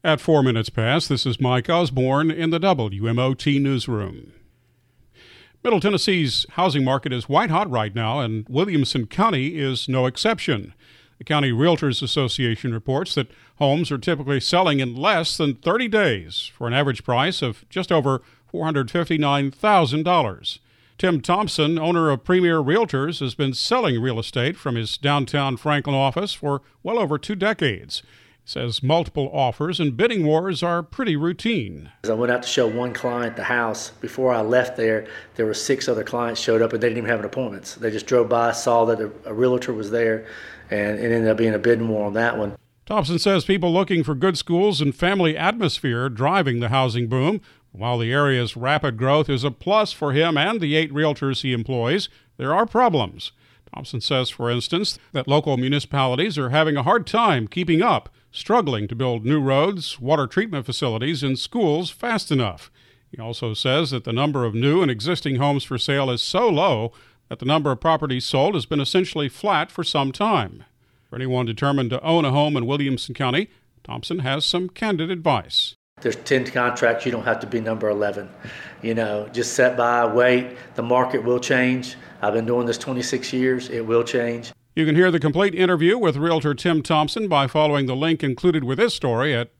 At 4 minutes past, this is Mike Osborne in the WMOT newsroom. Middle Tennessee's housing market is white hot right now, and Williamson County is no exception. The County Realtors Association reports that homes are typically selling in less than 30 days for an average price of just over $459,000. Tim Thompson, owner of Premier Realtors, has been selling real estate from his downtown Franklin office for well over 2 decades. He says multiple offers and bidding wars are pretty routine. I went out to show one client the house. Before I left there were 6 other clients showed up, and they didn't even have an appointment. They just drove by, saw that a realtor was there, and it ended up being a bidding war on that one. Thompson says people looking for good schools and family atmosphere driving the housing boom. While the area's rapid growth is a plus for him and the 8 realtors he employs, there are problems. Thompson says, for instance, that local municipalities are having a hard time keeping up, struggling to build new roads, water treatment facilities, and schools fast enough. He also says that the number of new and existing homes for sale is so low that the number of properties sold has been essentially flat for some time. For anyone determined to own a home in Williamson County, Thompson has some candid advice. There's 10 contracts, you don't have to be number 11. Just sit by, wait. The market will change. I've been doing this 26 years. It will change. You can hear the complete interview with Realtor Tim Thompson by following the link included with this story at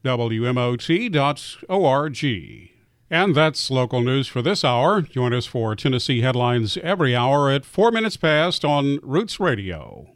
WMOT.org. And that's local news for this hour. Join us for Tennessee Headlines every hour at 4 minutes past on Roots Radio.